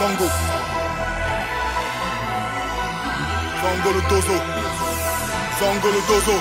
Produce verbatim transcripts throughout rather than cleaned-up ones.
Zango. Zango le dozo. Zango le dozo.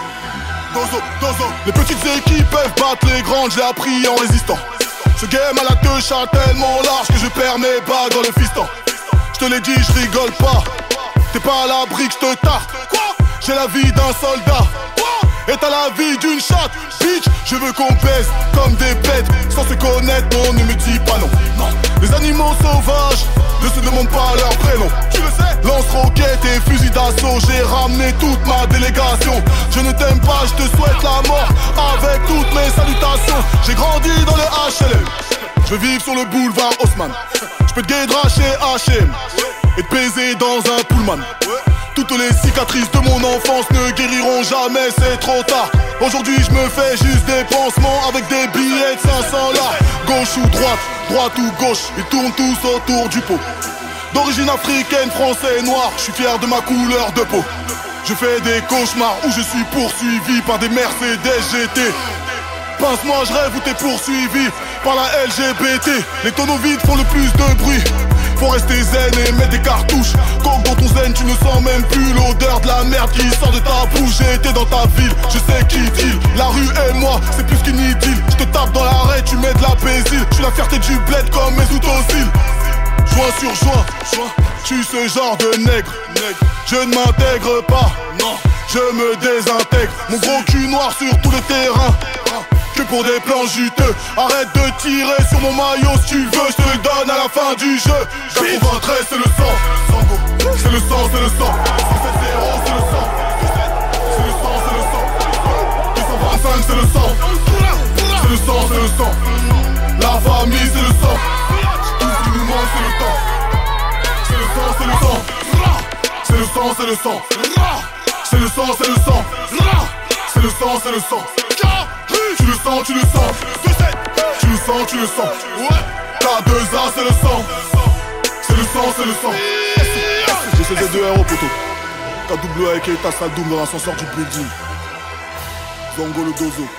Dozo, dozo. Les petites équipes peuvent battre les grandes, j'ai appris en résistant. Ce game à la deux chats tellement large que je perds mes bagues dans le fiston. Je te l'ai dit, je rigole pas. T'es pas à l'abri que je te tarte. J'ai la vie d'un soldat. Et t'as la vie d'une chatte, bitch. Je veux qu'on baisse comme des bêtes. Sans se connaître, non, ne me dis pas non, non. Les animaux sauvages ne se demandent pas leur prénom. Tu le sais. Lance-roquettes et fusil d'assaut. J'ai ramené toute ma délégation. Je ne t'aime pas, je te souhaite la mort avec toutes mes salutations. J'ai grandi dans le H L M. Je veux vivre sur le boulevard Haussmann. Je peux te guédra chez H et M et te baiser dans un pullman. Toutes les cicatrices de mon enfance ne guériront jamais, c'est trop tard. Aujourd'hui je me fais juste des pansements avec des billets de cinq cents là. Gauche ou droite, droite ou gauche, ils tournent tous autour du pot. D'origine africaine, français, noir, je suis fier de ma couleur de peau. Je fais des cauchemars où je suis poursuivi par des Mercedes G T. Pince-moi, je rêve où t'es poursuivi par la L G B T. Les tonneaux vides font le plus de bruit. Faut rester zen et mettre des cartouches. Coque dans ton zen, tu ne sens même plus l'odeur de la merde qui sort de ta bouche. J'ai été dans ta ville, je sais qui deal. La rue et moi, c'est plus qu'une idylle. Je te tape dans l'arrêt, tu mets de la paisible. Je suis la fierté du bled comme mes outociles. Joint sur joint, joint, je suis ce genre de nègre. Je ne m'intègre pas, non, je me désintègre. Mon gros cul noir sur tout le terrain. Que pour des plans juteux. Arrête de tirer sur mon maillot si tu veux. Je te le donne à la fin du jeu. quatre-vingt-treize c'est le sang. C'est le sang, c'est le sang. sept zéro c'est le sang. C'est le sang, c'est le sang. deux cent vingt-cinq c'est le sang. C'est le sang, c'est le sang. La famille c'est le sang. Tout ce qui nous manque c'est le temps. C'est le sang, c'est le sang. C'est le sang, c'est le sang. C'est le sang, c'est le sang. C'est le sang, c'est le sang. Tu le sens, tu le sens. Tu le sens, tu le sens. K deux A c'est le sang. C'est le sang, c'est le sang. J'ai C Z deux R au poteau. K W avec ta salle double dans l'ascenseur du building. Zango le dozo.